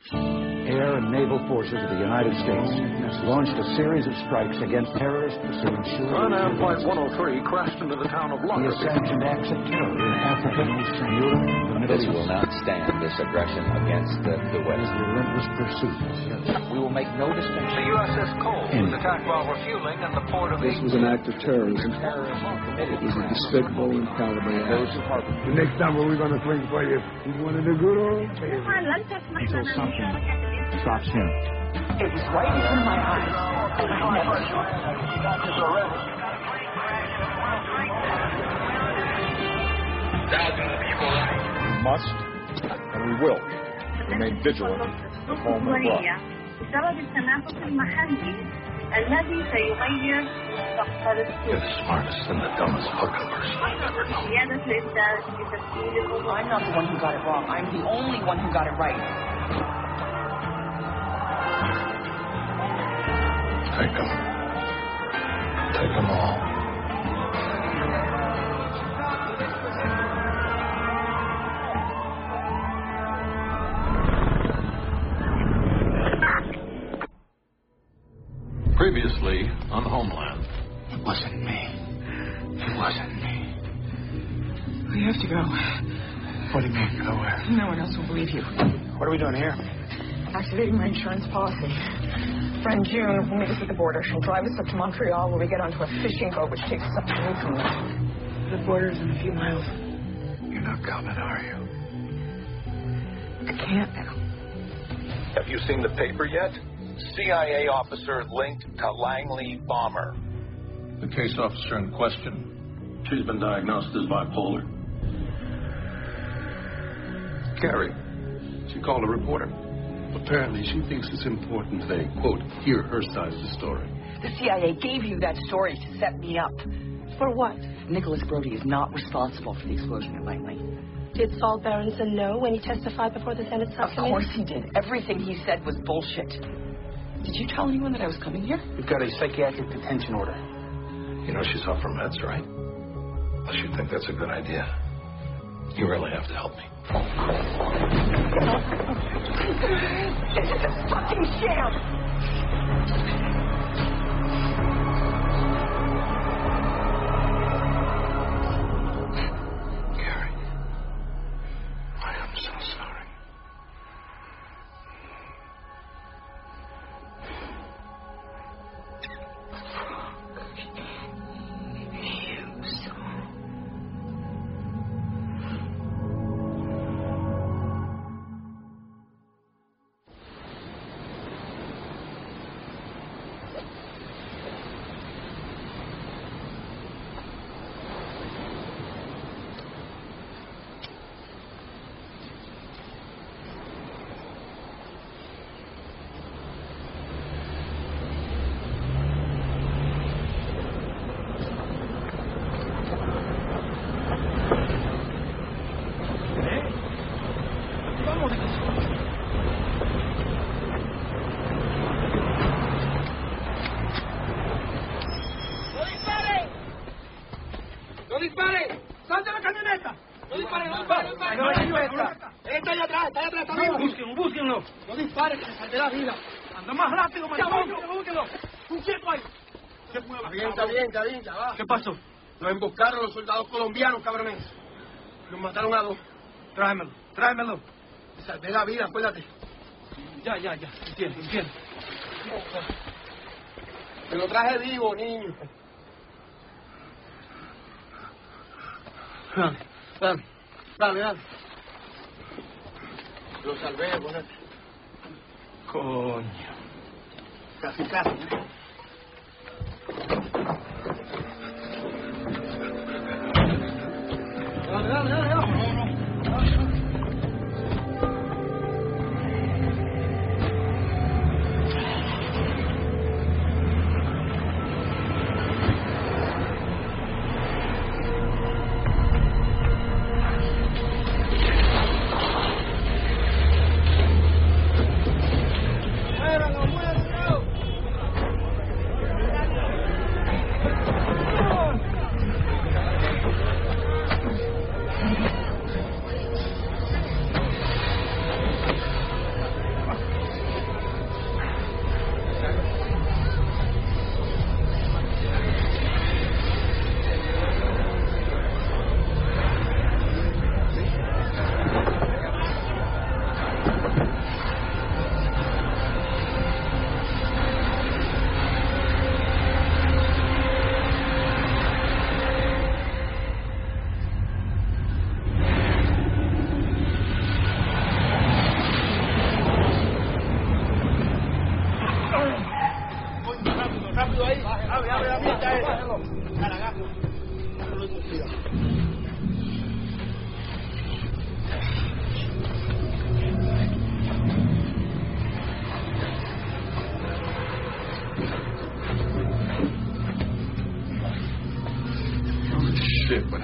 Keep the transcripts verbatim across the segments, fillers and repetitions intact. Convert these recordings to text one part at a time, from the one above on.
Air and naval forces of the United States launched a series of strikes against terrorists to ensure... Ryanair Flight one oh three crashed into the town of London. He has sanctioned acts of terror in Africa, Eastern Europe, the Middle This East. will not stand, this aggression against the, the West. His relentless pursuit. We will make no distinction. The U S S Cole was attacked while refueling in the port of... This was an act of terrorism. Terrorism committed It was a despicable and cowardly act. those who harbor. The next time we're going to swing for you, he's one of the good old days. Until something stops him. It was right in front of my eyes. I never We must and we will remain vigilant at home and abroad. بسبب التنافس المحلي الذي سيغير مستقبل السوق. You're the smartest and the dumbest hookuppers I've ever known. زيادة الإنتاج بتسهيل الأمور. I'm not the one who got it wrong. I'm the only one who got it right. Take them. Take them all. Previously on Homeland. It wasn't me. It wasn't me. We have to go. What do you mean, go where? No one else will believe you. What are we doing here? Activating my insurance policy. Friend June will meet us at the border. She'll drive us up to Montreal where we get onto a fishing boat which takes us up to Newfoundland. The border's in a few miles. You're not coming, are you? I can't now. Have you seen the paper yet? C I A officer linked to Langley bomber. The case officer in question, she's been diagnosed as bipolar. Carrie, she called a reporter. Apparently, she thinks it's important they, quote, hear her side of the story. The C I A gave you that story to set me up. For what? Nicholas Brody is not responsible for the explosion at Langley. Did Saul Berenson know when he testified before the Senate subcommittee? Of course he did. Everything he said was bullshit. Did you tell anyone that I was coming here? We've got a psychiatric detention order. You know she's off her meds, right? Unless you think that's a good idea. You really have to help me. This is a fucking sham! ¿Qué pasó? Nos emboscaron los soldados colombianos, cabrones. Nos mataron a dos. Tráemelo, tráemelo. Me salvé la vida, acuérdate. Ya, ya, ya. Entiendo, entiendo. Te lo traje vivo, niño. Dale, dale, dale, dale. Lo salvé, acuérdate. Coño. Casi, casi. Dale, dale, dale, dale.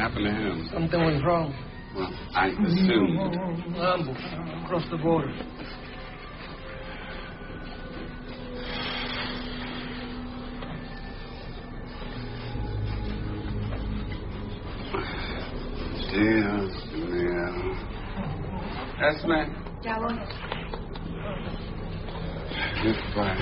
happened to him? Something went wrong. Well, I assumed. Ambush across the border. Dios mío. Esme. Ya voy. Goodbye.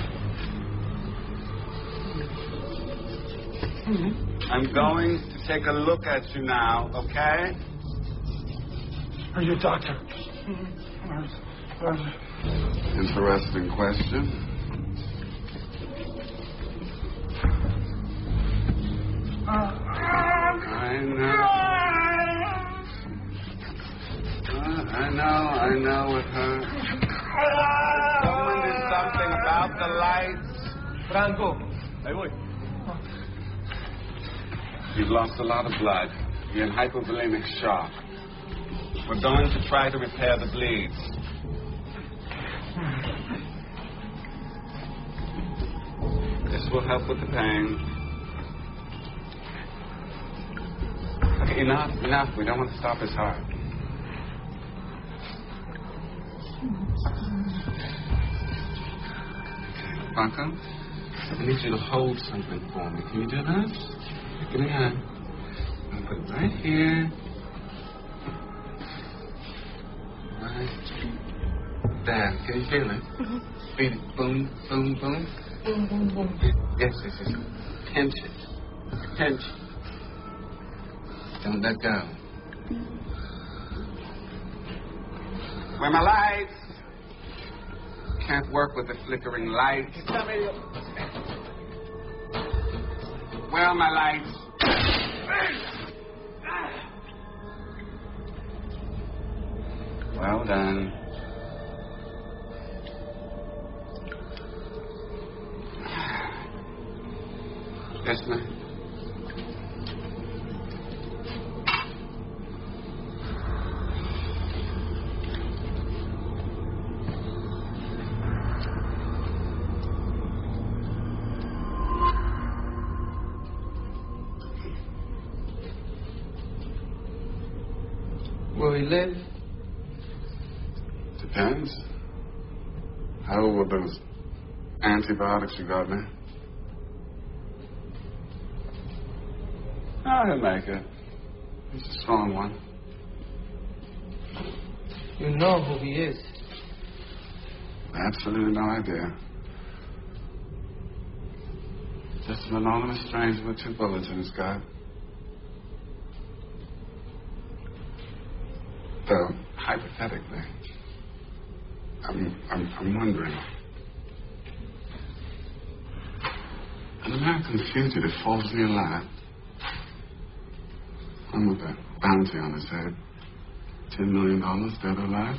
I'm going to take a look at you now, okay? Are you a doctor? Interesting question. I know. Uh, I know, I know it hurts. Someone did something about the lights. Franco. Ahí voy. You've lost a lot of blood. You're in hypovolemic shock. We're going to try to repair the bleeds. This will help with the pain. Okay, enough, enough. We don't want to stop his heart. Franco, I need you to hold something for me. Can you do that? Give me a hand. I'm going to put it right here. Right there. Can you feel it? Mm-hmm. Feel it. Boom, boom, boom. Boom, boom, boom. Yes, yes, yes. Pinch it. Pinch it. Don't let go. Where are my lights? Can't work with the flickering lights. Where are my lights? Well done. Esme. Will he live? Depends. How were those antibiotics you got me? Oh, he'll make it. He's a strong one. You know who he is. Absolutely no idea. Just an anonymous stranger with two bullets in his gut. Though, hypothetically, I'm, I'm, I'm wondering. An American fugitive falls in your lap. I'm with a bounty on his head. Ten million dollars, dead or alive.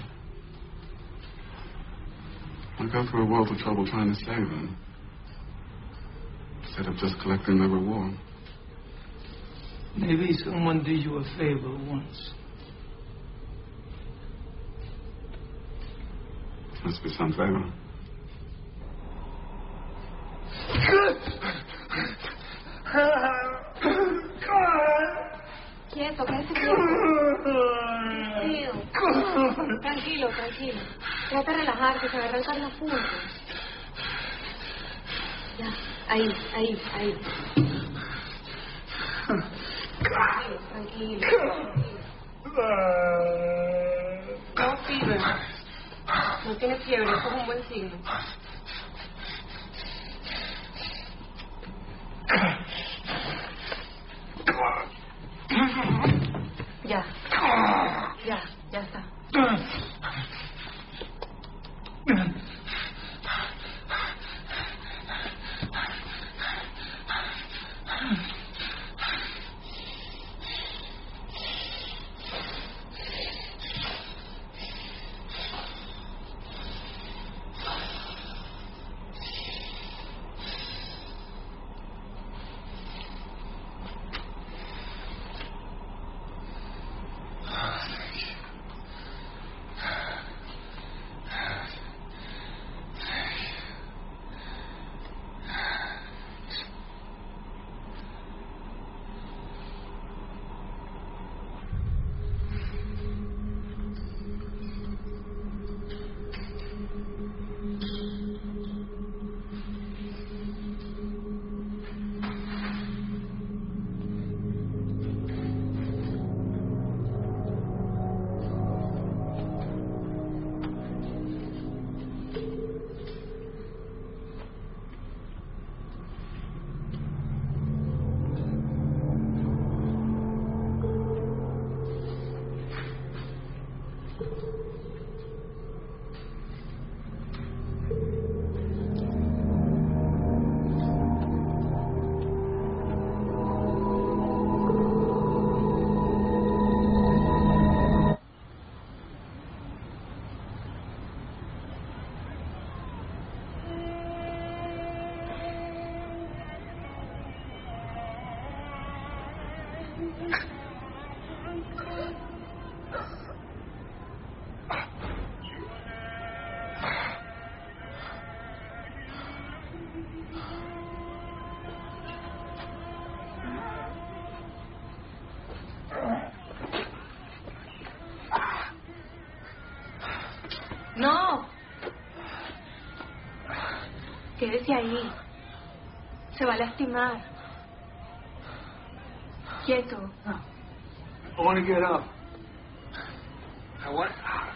I go through a world of trouble trying to save him, instead of just collecting the reward. Maybe someone did you a favor once. Must be some favor. Quieto, quédate quieto. Tranquilo. Tranquilo, tranquilo. Trata de relajarte, se va a arrancar la punta. Ya, ahí, ahí, ahí. Tranquilo, tranquilo. No, fever. No tiene fiebre, eso es un buen signo. Ya. Ya, ya está. No. Quédese ahí. Se va a lastimar. Quieto. I want to get up. I want...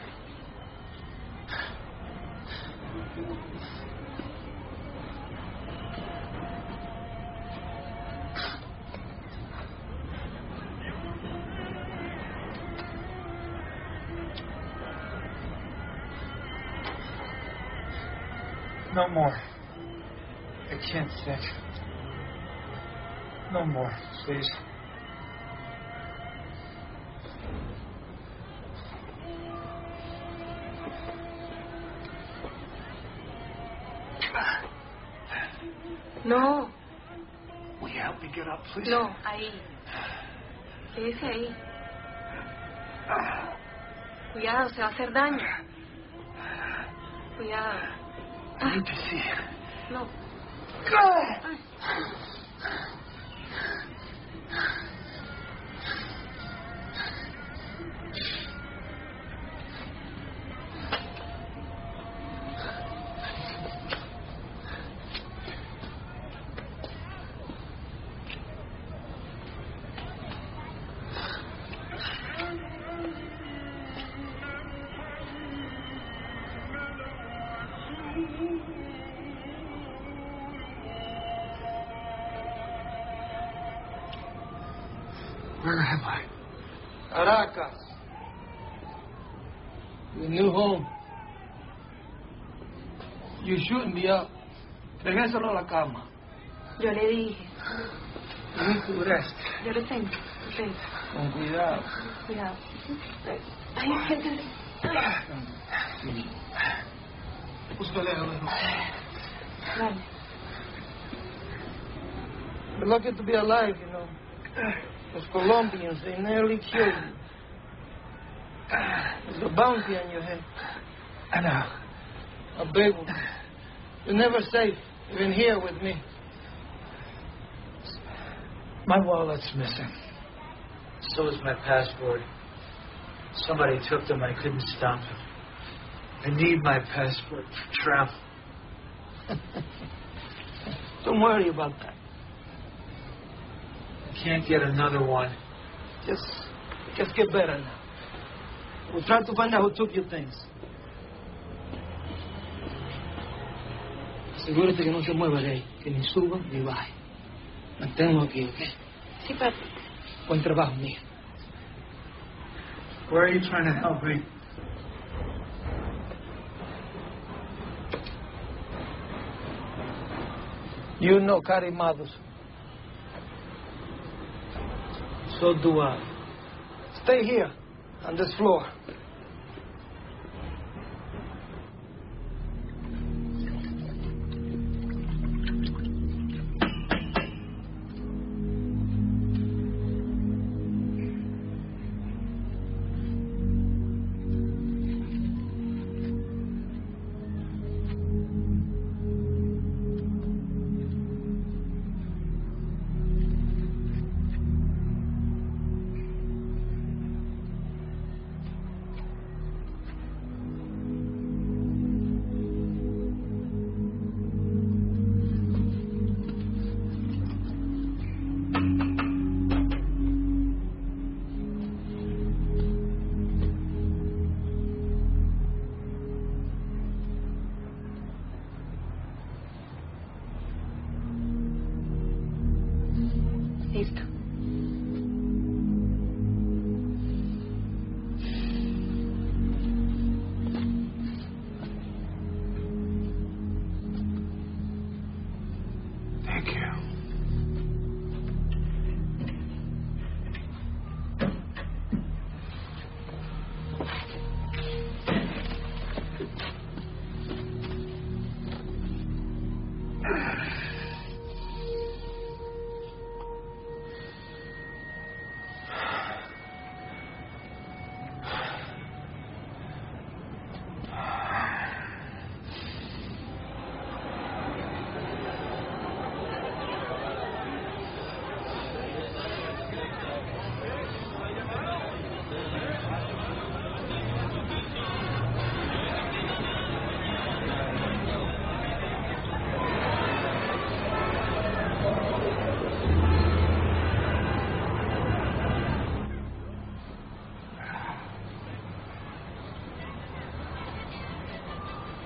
No more. I can't sit. No more, please. No. Will you help me get up, please? No, ahí. Quédese ahí. Cuidado, se va a hacer daño. Cuidado. I need to see it. No. Ay. Where am I? Caracas. Your new home. You shouldn't be up. Regresalo a la cama. Yo le dije. You need to rest. Yo lo tengo. Ven. Con cuidado. Cuidado. Ay, gente. Búscale a ver. Vale. You're lucky to be alive, you know. Those Colombians, they nearly killed you. There's a bounty on your head. I know. A big one. You're never safe, even here with me. My wallet's missing. So is my passport. Somebody took them. I couldn't stop them. I need my passport for travel. Don't worry about that. Can't get another one. Just, just get better now. We'll try to find out who took your things. Asegúrate que no se mueva de ahí, que ni suba ni baje. Manténlo aquí, ¿ok? Sí, papi. Buen trabajo, mía. Where are you trying to help me? You know Carimados. So do I. Stay here, on this floor.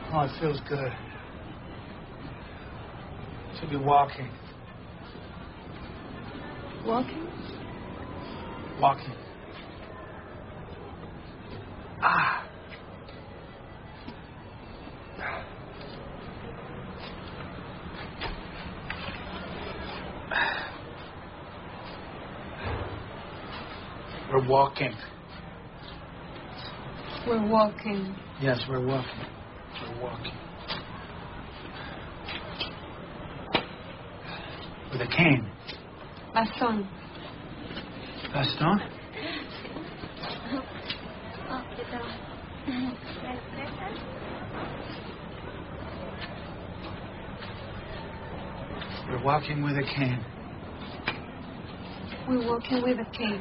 Oh, it feels good. Should be walking. Walking? Walking. Ah. We're walking. We're walking. Yes, we're walking. We're walking. With a cane. Bastón. Bastón? We're walking with a cane. We're walking with a cane.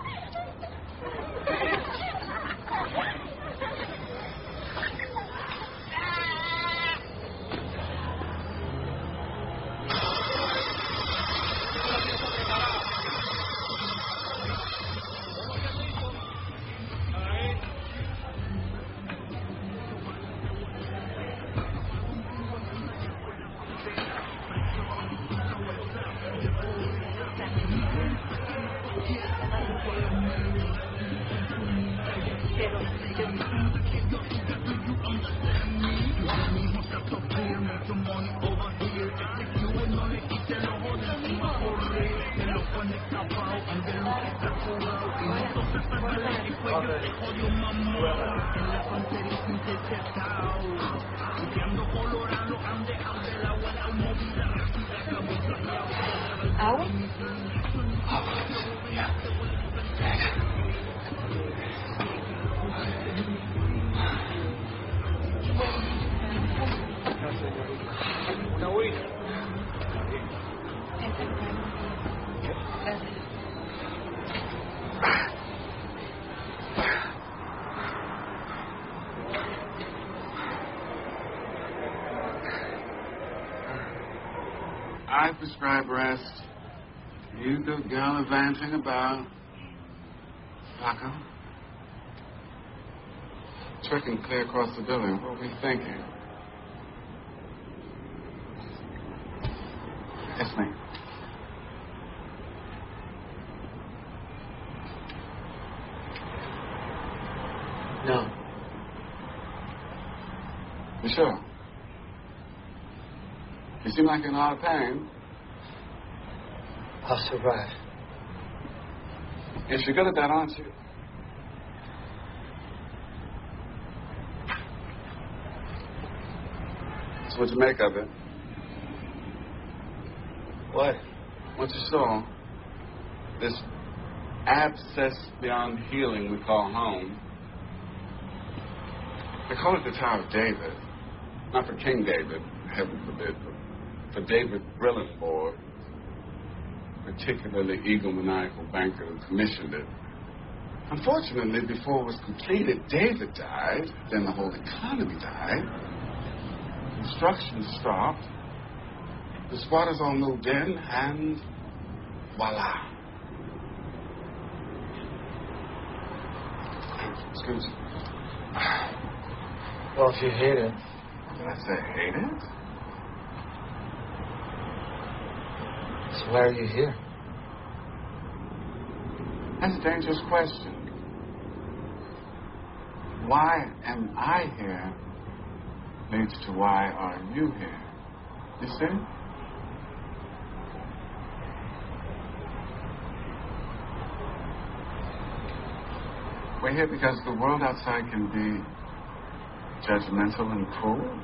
¿Agua? Una agüita. I prescribe rest. You go gallivanting about. Paco? Trekking clear across the building. What were we thinking? Yes, ma'am. No. You sure? You seem like you're in a lot of pain. I'll survive. Yes, you're good at that, aren't you? So what'd you make of it? What? What you saw? This abscess beyond healing we call home. They call it the Tower of David. Not for King David, heaven forbid, but for David Brillenborg, particularly egomaniacal banker who commissioned it. Unfortunately, before it was completed, David died, then the whole economy died. Construction stopped. The squatters all moved in, and voila. Excuse me. Well, if you hate it. Did I say hate it? So why are you here? That's a dangerous question. Why am I here leads to why are you here? You see? We're here because the world outside can be judgmental and cruel.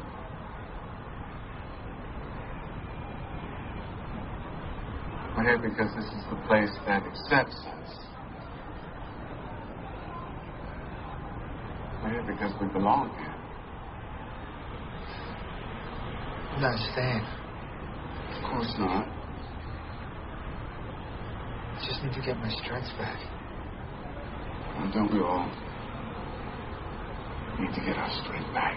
We're here because this is the place that accepts us. We're here because we belong here. I'm not staying. Of course not. I just need to get my strength back. Well, don't we all need to get our strength back?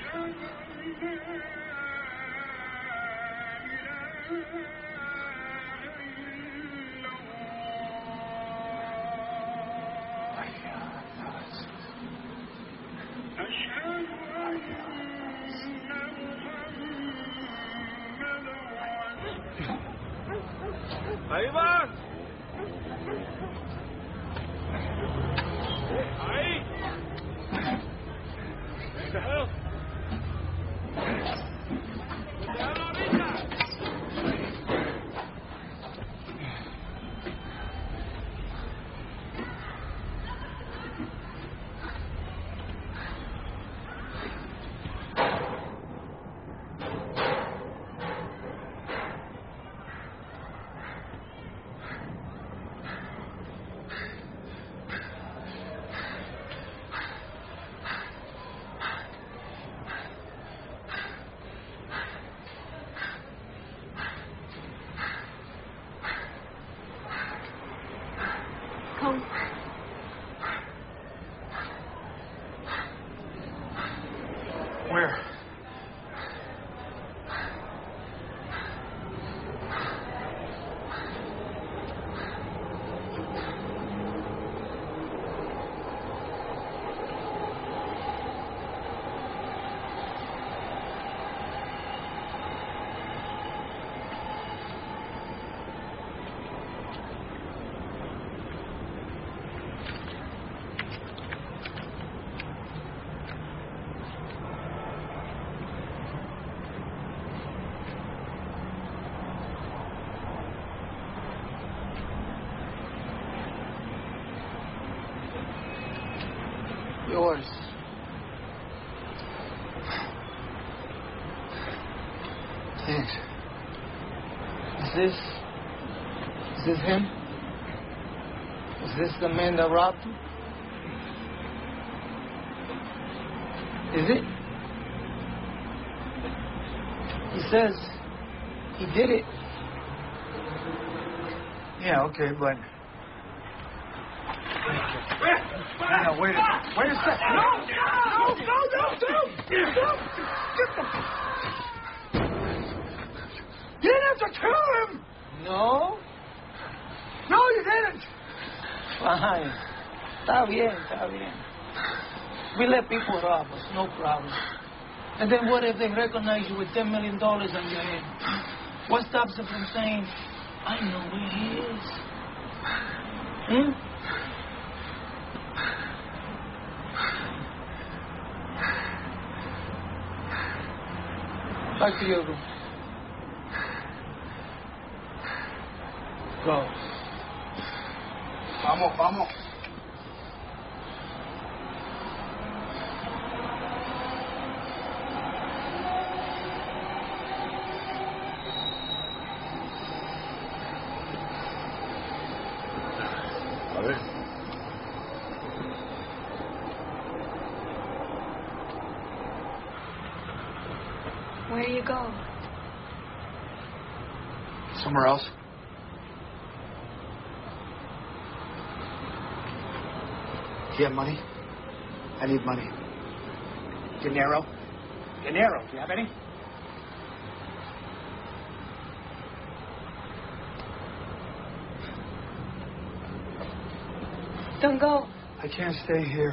Ahí van. Ahí. Déjalo. Déjalo ahorita. Come. Where? Yours. Thanks. Is this... Is this him? Is this the man that robbed you? Is it? He says he did it. Yeah, okay, but... No, wait a wait a second. No, no, no, no, no, no. Get the... You didn't have to kill him. No? No, you didn't. Fine. Está bien, está bien. We let people rob us, no problem. And then what if they recognize you with ten million dollars on your head? What stops them from saying, I know where he is? Hmm? Back to your room. Go. Vamos, vamos. A ver. Where do you go? Somewhere else. Do you have money? I need money. Dinero. Dinero. Do you have any? Don't go. I can't stay here.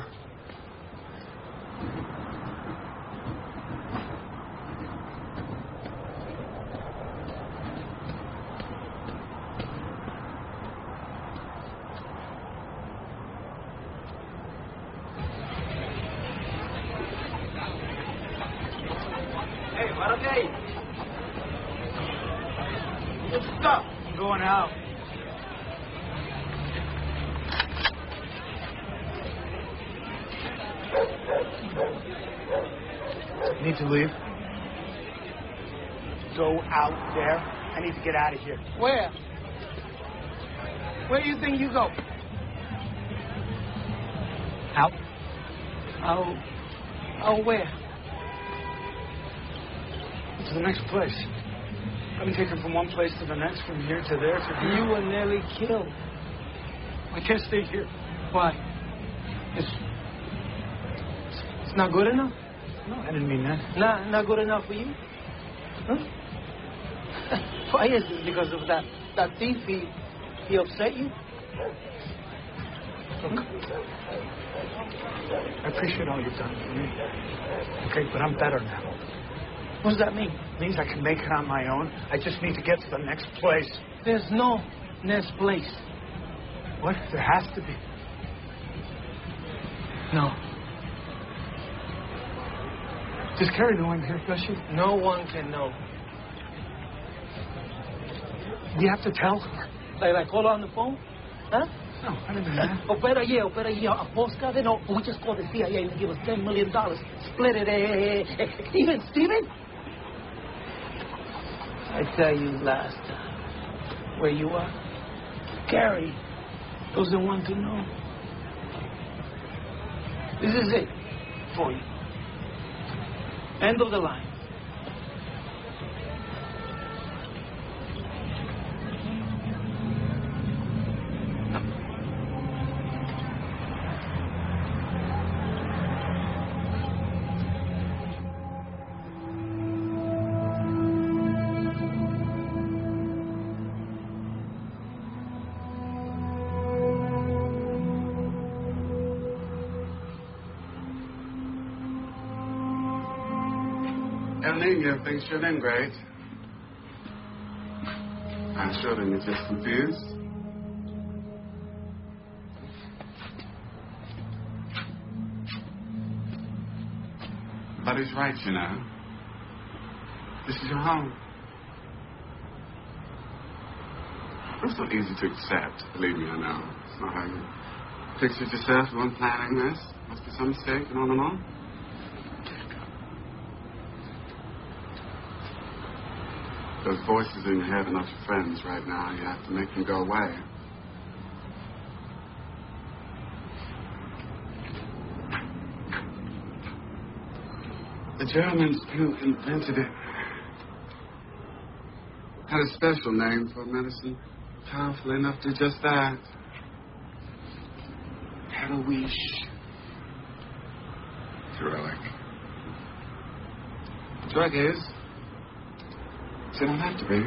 Hey, párate ahí. Stop. I'm going out. Need to leave. Go out there. I need to get out of here. Where? Where do you think you go? Out. Out. Out where? To the next place. I've been taken from one place to the next, from here to there to here. You were nearly killed. I can't stay here. Why? It's, it's not good enough? No, I didn't mean that. Not, not good enough for you? Huh? Why is it? Because of that, that thief, he, he upset you? Look, I appreciate all you've done for me. Okay, but I'm better now. What does that mean? It means I can make it on my own. I just need to get to the next place. There's no next place. What? There has to be. No. Does Carrie know I'm here, does she? No one can know. We have to tell her. Like, like call her on the phone? Huh? No, I didn't mean that. Opera yeah, opera yeah. A postcard, no. We just call the C I A and they give us ten million dollars. Split it, eh, eh, eh. Steven, Steven? I tell you last time, where you are, Carrie doesn't want to know. This is it for you. End of the line. El Nino thinks you're doing great. I'm sure that you're just confused. But he's right, you know. This is your home. It's not easy to accept, believe me, I know. It's not how you pictured yourself when planning this. Must be some mistake and on and on. Those voices in your head are not your friends right now. You have to make them go away. The Germans who invented it had a special name for medicine, powerful enough to do just that. Heroish. Heroic. The drug is. So you don't have to be.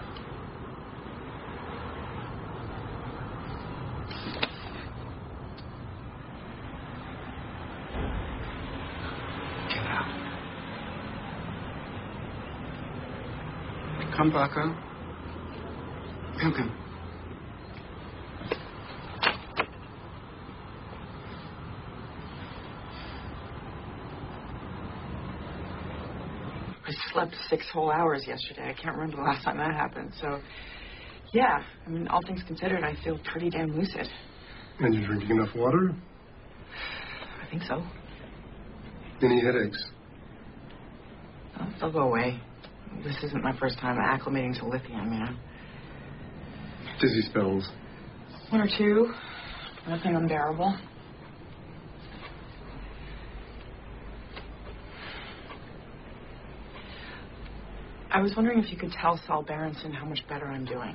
Get out. Come, Paco. Come, come. I slept six whole hours yesterday. I can't remember the last time that happened. So, yeah, I mean, all things considered, I feel pretty damn lucid. And you drinking enough water? I think so. Any headaches? Oh, they'll go away. This isn't my first time acclimating to lithium, you know. Dizzy spells? One or two. Nothing unbearable. I was wondering if you could tell Saul Berenson how much better I'm doing.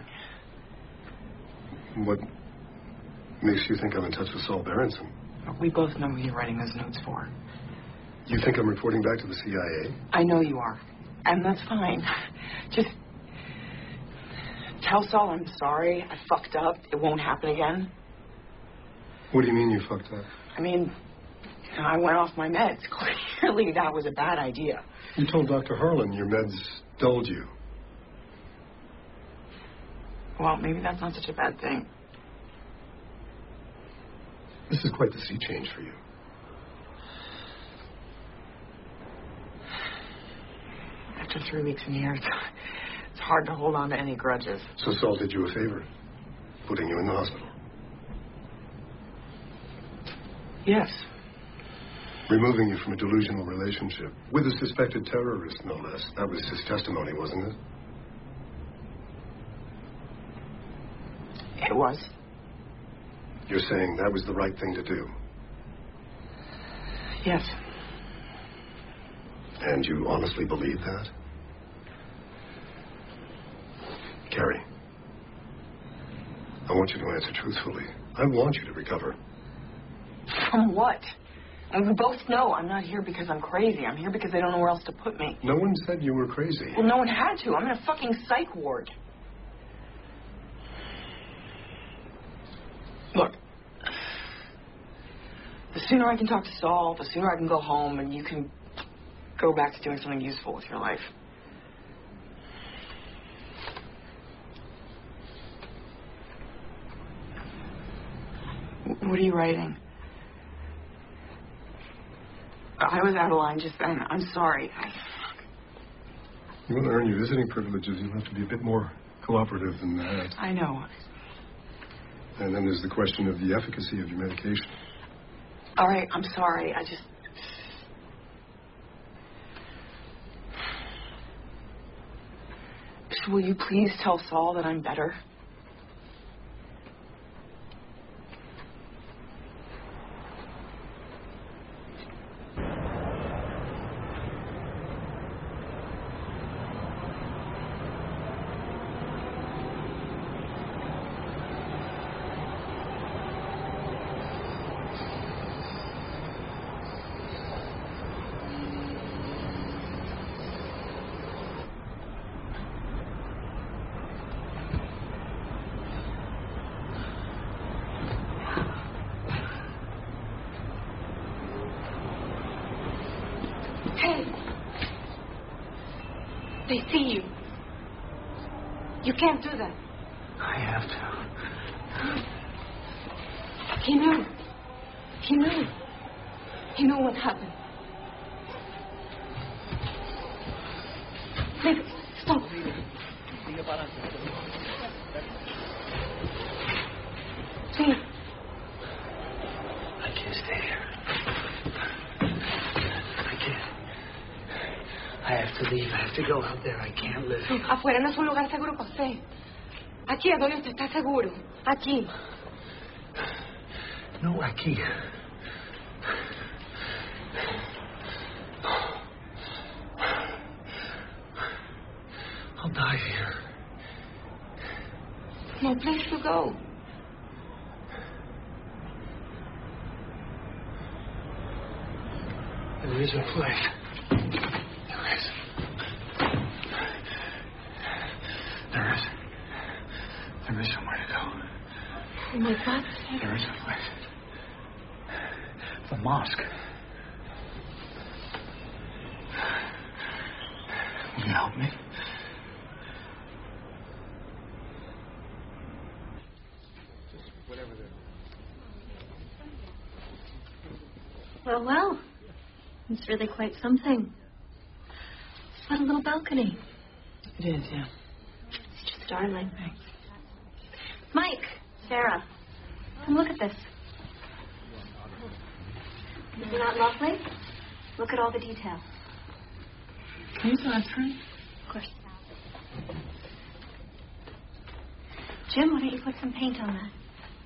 What makes you think I'm in touch with Saul Berenson? We both know who you're writing those notes for. You think I'm reporting back to the C I A? I know you are. And that's fine. Just tell Saul I'm sorry. I fucked up. It won't happen again. What do you mean you fucked up? I mean, I went off my meds. Clearly that was a bad idea. You told Doctor Harlan your meds dulled you. Well, maybe that's not such a bad thing. This is quite the sea change for you. After three weeks in here, it's, it's hard to hold on to any grudges. So Saul did you a favor, putting you in the hospital. Yes. Removing you from a delusional relationship with a suspected terrorist, no less. That was his testimony, wasn't it? It was. You're saying that was the right thing to do? Yes. And you honestly believe that? Carrie, I want you to answer truthfully. I want you to recover. From what? And we both know I'm not here because I'm crazy. I'm here because they don't know where else to put me. No one said you were crazy. Well, no one had to. I'm in a fucking psych ward. Look, the sooner I can talk to Saul, the sooner I can go home and you can go back to doing something useful with your life. What are you writing? I was out of line just then. I'm sorry. I... You want to earn your visiting privileges, you'll have to be a bit more cooperative than that. I know. And then there's the question of the efficacy of your medication. All right, I'm sorry. I just... Will you please tell Saul that I'm better? They see you. You can't do that. I have to. He knew. He knew. He knew what happened. Wait, stop. Please. I can't stay here. I can't. I have to leave. I have to go out there. I can't live. Afuera no es un lugar seguro para usted. Aquí es donde usted está seguro. Aquí. No, aquí. I'll die here. No place to go. There is a place. There is. There is. There is somewhere to go. Oh my God. There is a place. The mosque. Will you help me? Well, well. It's really quite something. What a little balcony. It is, yeah. It's just darling. Thanks. Mike, Sarah, come look at this. Is it not lovely? Look at all the detail. Can you touch her? Of course. Jim, why don't you put some paint on that?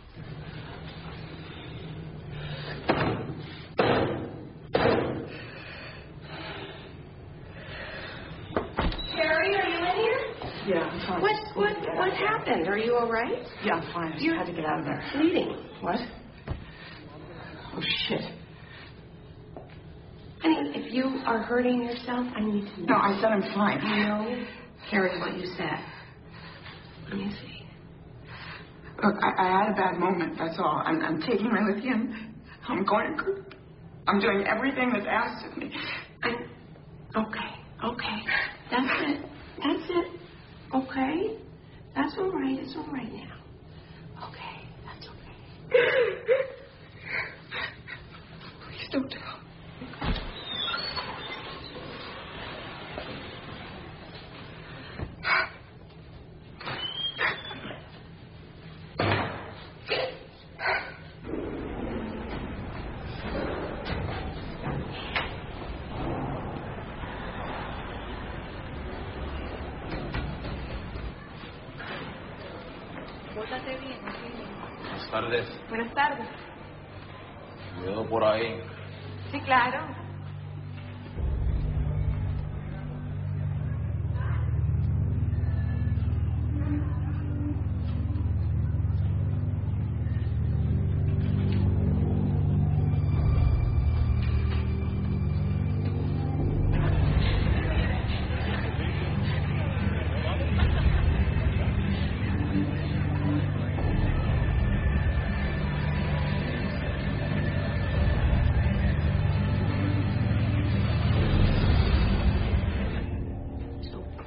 Sherry, are you in here? Yeah, I'm fine. What what what happened? Are you all right? Yeah, I'm fine. I just You had to get out of there. bleeding. What? Oh, shit. Honey, if you are hurting yourself, I need to know. No, I said I'm fine. I know, Carrie, what you said. Let me see. Look, I, I had a bad moment, that's all. I'm, I'm taking my lithium. I'm going to group. I'm doing everything that's asked of me. I'm... Okay, okay. That's it. That's it. Okay? That's all right. It's all right now. Okay, that's okay. Please don't tell. Buenas tardes. Buenas tardes. Cuidado por ahí. Sí, claro.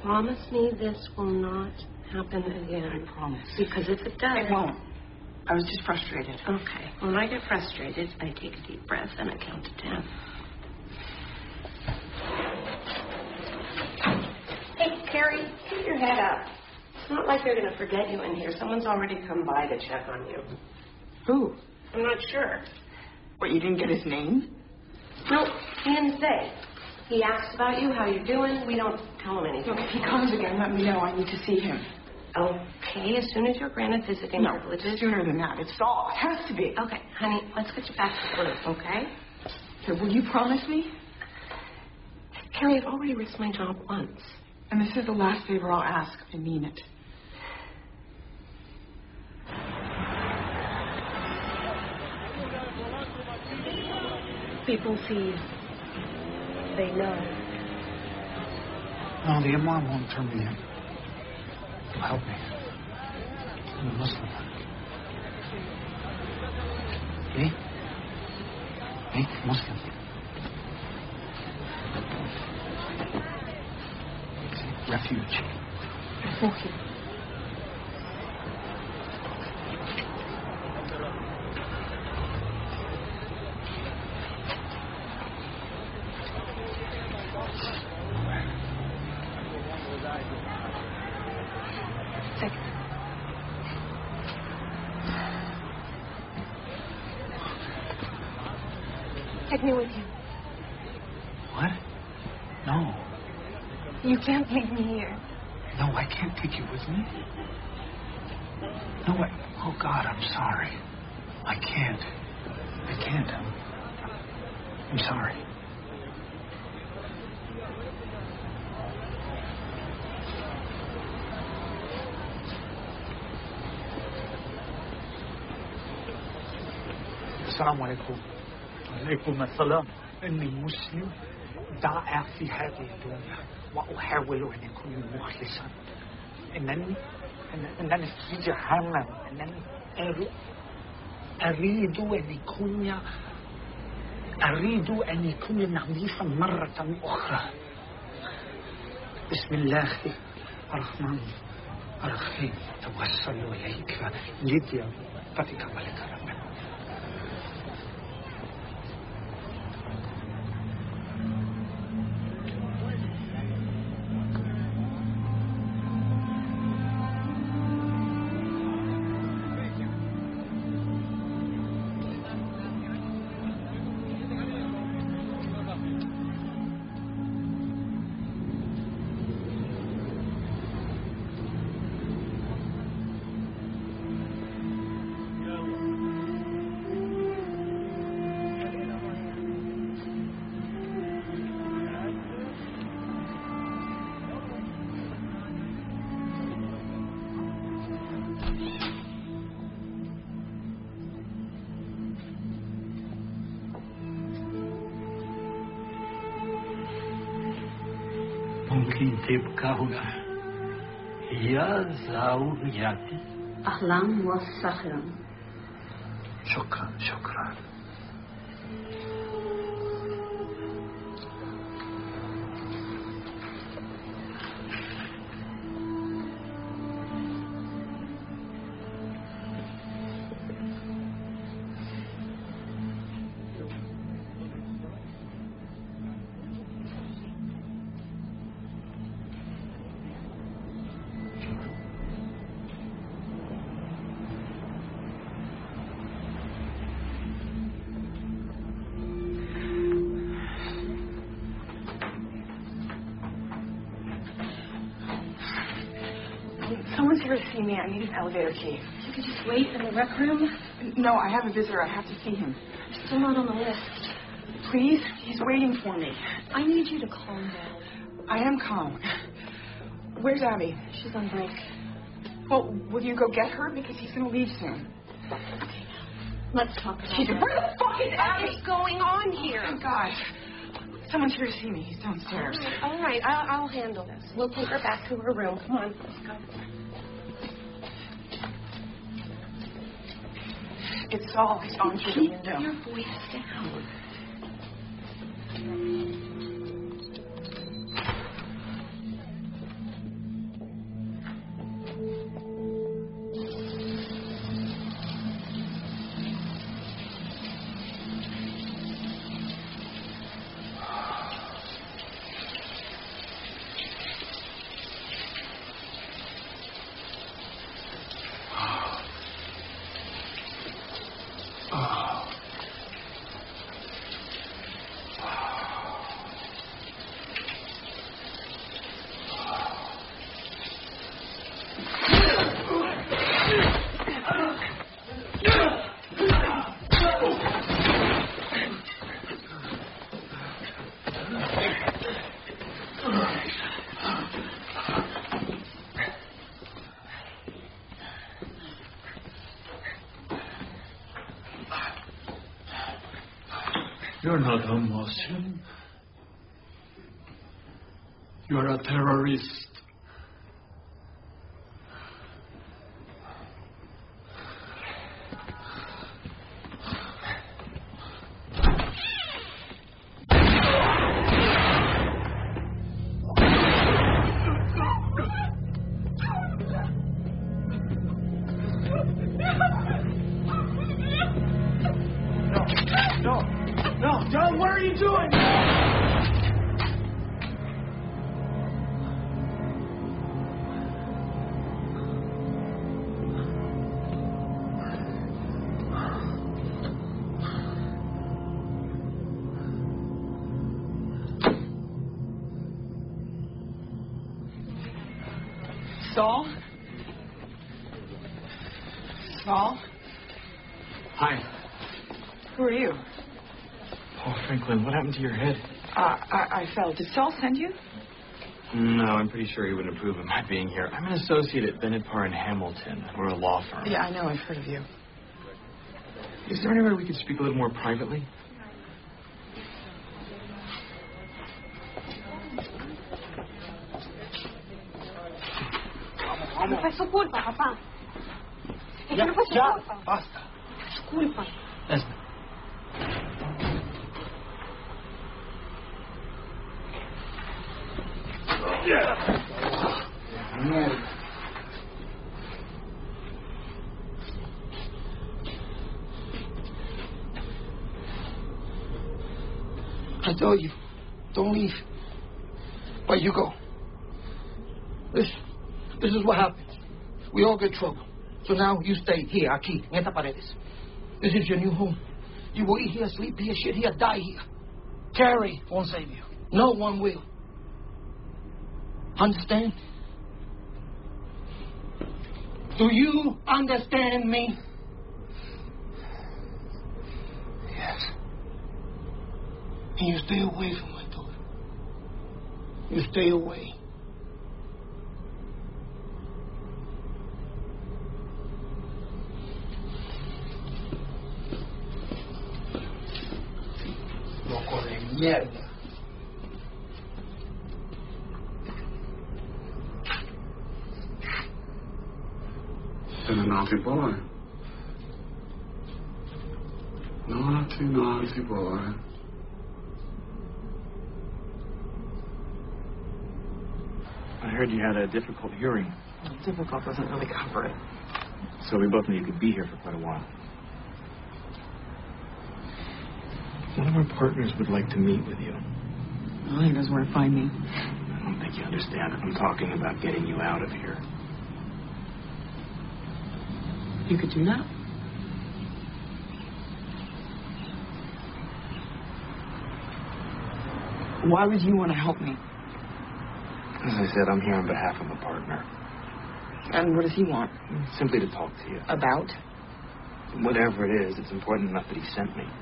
promise me this will not happen again? I promise. Because if it does... It won't. I was just frustrated. Okay. When I get frustrated, I take a deep breath and I count to ten. Hey, Carrie, keep your head up. It's not like they're going to forget you in here. Someone's already come by to check on you. Who? I'm not sure. What, you didn't get his name? Nope, he didn't say. He asks about you, how you're doing. We don't tell him anything. Look, if he comes again, let me know. I need to see him. Okay, as soon as you're granted visiting no, privileges. Sooner than that. It's all. It has to be. Okay, honey, let's get you back to work, okay? So will you promise me? Carrie, I've already risked my job once. And this is the last favor I'll ask. I mean it. People see. They know. No, the Imam won't turn me in. He'll help me. I'm a Muslim. Me? Me? Muslim. Refuge. Okay. Take me with you. What? No. You can't leave me here. No, I can't take you with me. No, I... Oh, God, I'm sorry. I can't. I can't. I'm, I'm sorry. السلام عليكم. وعليكم السلام. إني مسلم ضائع في هذه الدنيا وأحاول أن أكون مخلصا. إنني إنني في جهنم. إنني أريد أن أكون أريد أن أكون نظيفا مرة أخرى. بسم الله الرحمن الرحيم توسل إليك جدي فتقبلك ربنا. ممكن تبقى هنا هي زوجتي. أهلا وسهلا. شكرا شكرا. Someone's here to see me. I need an elevator key. You could just wait in the rec room. No, I have a visitor. I have to see him. I'm still not on the list. Please? He's waiting for me. I need you to calm down. I am calm. Where's Abby? She's on break. Well, will you go get her? Because he's going to leave soon. Okay, let's talk about She's that. Where the fuck is Abby? What is going on here? Oh, God. Someone's here to see me. He's downstairs. All right, all right. I'll, I'll handle this. We'll take her back to her room. Come on, let's go. It's all he's on through the window. Your voice down. You're not a Muslim. You're a terrorist. No, no, John, what are you doing? Saul? Saul? Hi. Who are you? Paul Franklin, what happened to your head? Uh, I, I fell. Did Saul send you? No, I'm pretty sure he wouldn't approve of my being here. I'm an associate at Bennett Parr and Hamilton. We're a law firm. Yeah, I know. I've heard of you. Is there any way we could speak a little more privately? No fue su culpa, papá. Es que no fue su Ya, culpa. basta. Su culpa. Esme. I told you, don't leave. But you go. This, this is what happens. We all get trouble. So now you stay here, aquí, en estas paredes. This is your new home. You will eat here, sleep here, shit here, die here. Carrie won't save you. No one will. Understand? Do you understand me? Yes. And you stay away from my daughter. You stay away. Loco de mierda. Been a naughty boy. Naughty, naughty boy. I heard you had a difficult hearing. Well, difficult doesn't really cover it. So we both knew you could be here for quite a while. One of our partners would like to meet with you. Well, he knows where to find me. I don't think you understand. I'm talking about getting you out of here. You could do that? Why would you want to help me? As I said, I'm here on behalf of a partner. And what does he want? Simply to talk to you. About? Whatever it is, it's important enough that he sent me.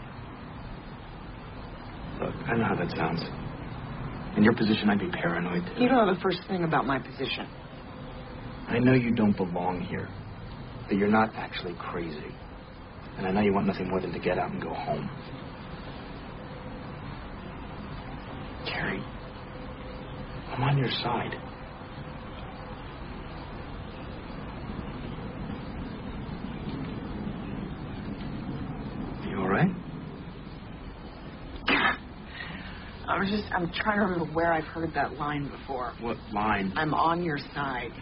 Look, I know how that sounds. In your position, I'd be paranoid. You don't know the first thing about my position. I know you don't belong here. That you're not actually crazy. And I know you want nothing more than to get out and go home. Carrie, I'm on your side. You all right? I was just, I'm trying to remember where I've heard that line before. What line? I'm on your side.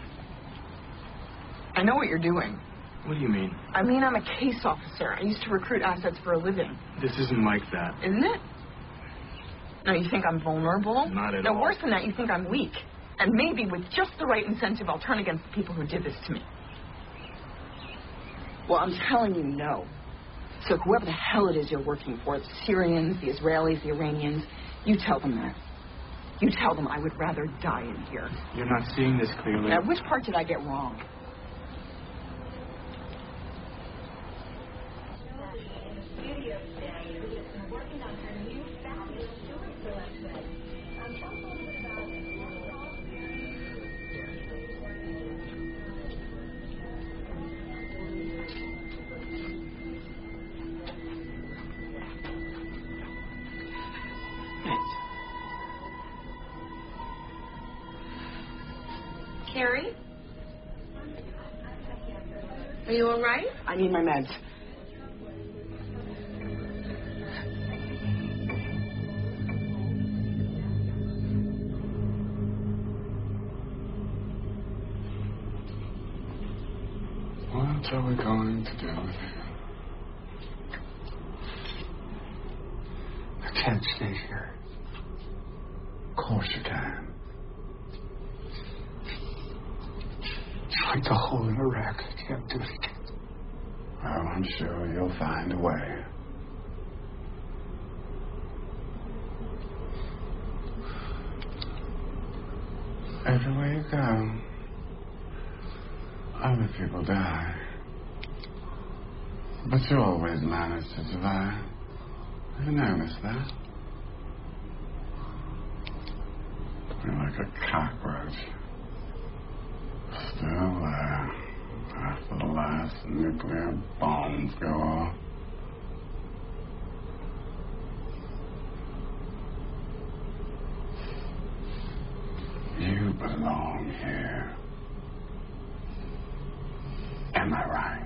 I know what you're doing. What do you mean? I mean, I'm a case officer. I used to recruit assets for a living. This isn't like that. Isn't it? No, you think I'm vulnerable? Not at no, all. No, worse than that, you think I'm weak. And maybe with just the right incentive, I'll turn against the people who did this to me. Well, I'm telling you no. So whoever the hell it is you're working for, the Syrians, the Israelis, the Iranians, you tell them that. You tell them I would rather die in here. You're not seeing this clearly. Now, which part did I get wrong? Carrie? Are you all right? I need my meds. What are we going to do with him? I can't stay here. Of course you can. It's like the hole in Iraq. I can't do it again. Well, I'm sure you'll find a way. Everywhere you go, other people die. But you always manage to survive. Have you noticed that? You're like a cockroach. Still there after the last nuclear bombs go off. You belong here. Am I right?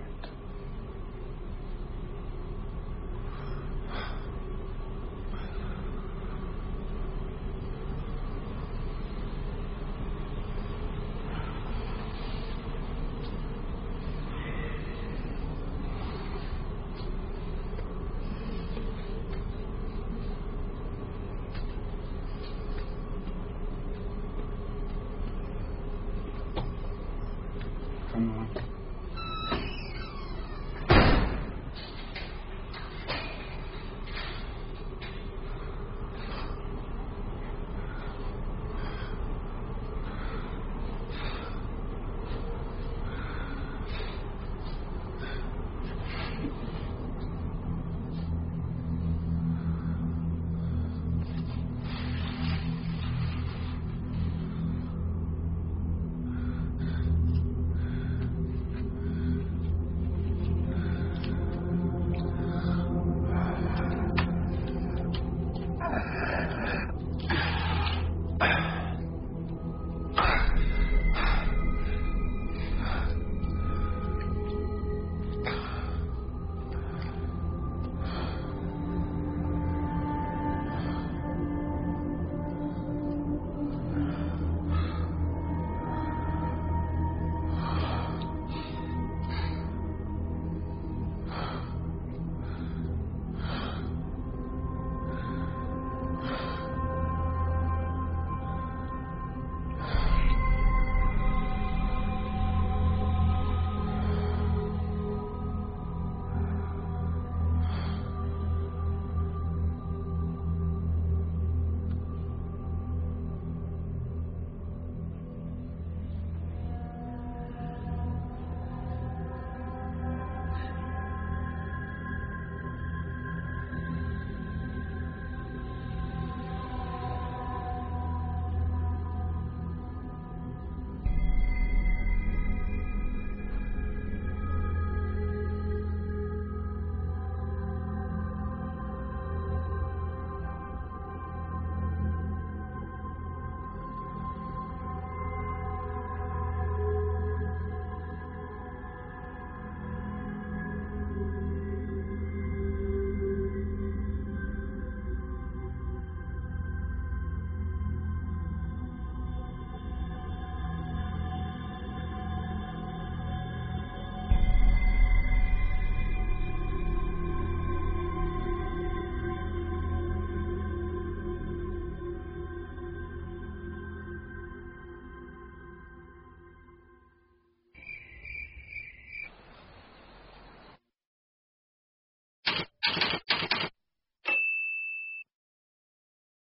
Come on.